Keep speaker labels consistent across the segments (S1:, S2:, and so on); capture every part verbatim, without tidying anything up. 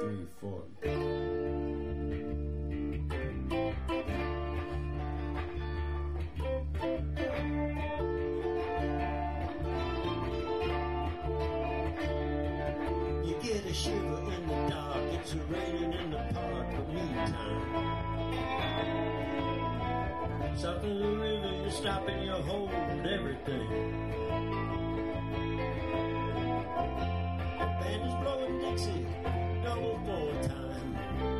S1: three, four. You get a shiver in the dark, it's raining in the park, but meantime, south of the river, you stop and you hold everything. Band is blowing Dixie, double four time.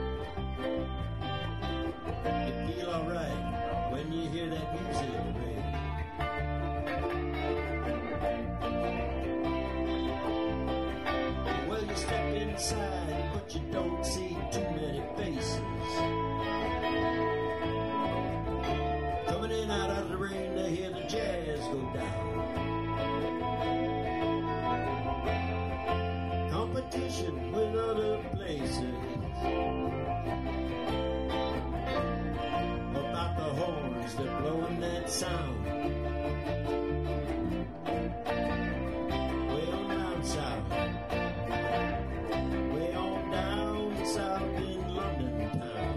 S1: You feel alright when you hear that music ring. Well, you step inside, but you don't see too many faces. Coming in out of the rain to hear the jazz go down. Competition with other places about the horns that blowing that sound. Way on down south, way on down south in London town.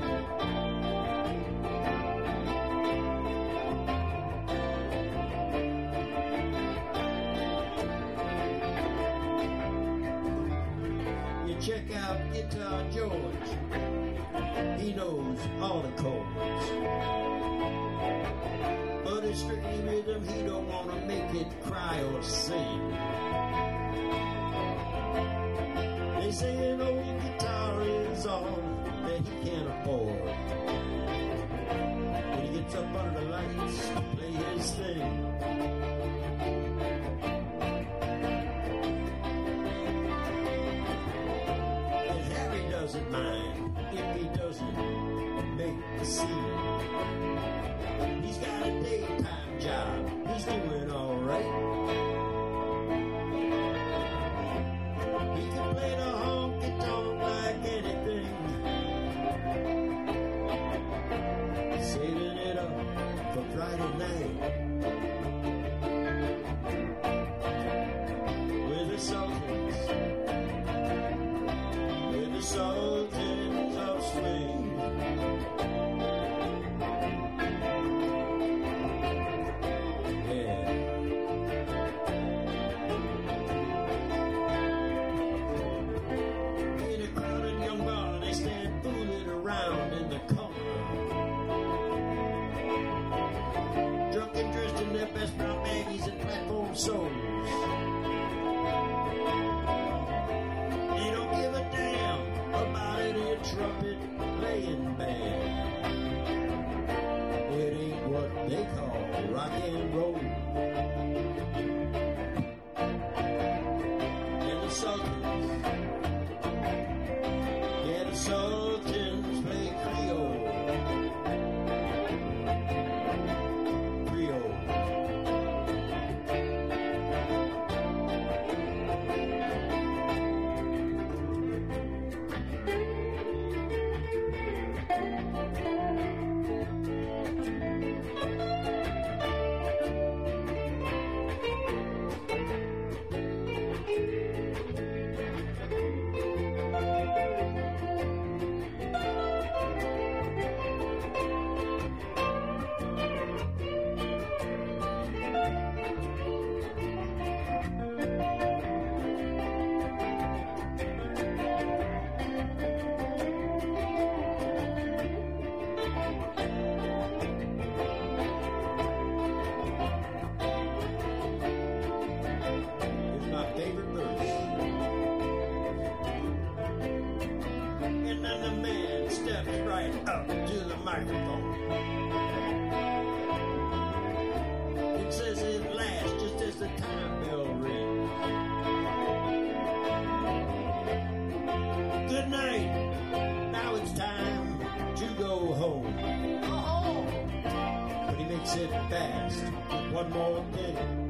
S1: You check out Guitar George, he knows all the chords, but it's strictly rhythm, he don't want to make it cry or sing. They say an old guitar is all that he can afford. When he gets up under the lights to play his thing, doesn't mind if he doesn't make the scene. He's got a daytime job, he's doing alright. He can play the honky-tonk like anything, saving it up for Friday night with the Sultans. The Sultans of Swing. Yeah. In a crowded young bar, they stand fooling around in the corner, drunk and dressed in their best brown baggies and platform soles. They don't give a damn about any trumpet playing band. It ain't what they call rock and roll. And the Sultans, yeah, the Sultans play Creole. Creole. Up to the microphone. It says it lasts just as the time bell rings. Good night. Now it's time to go home. But he makes it fast. One more thing.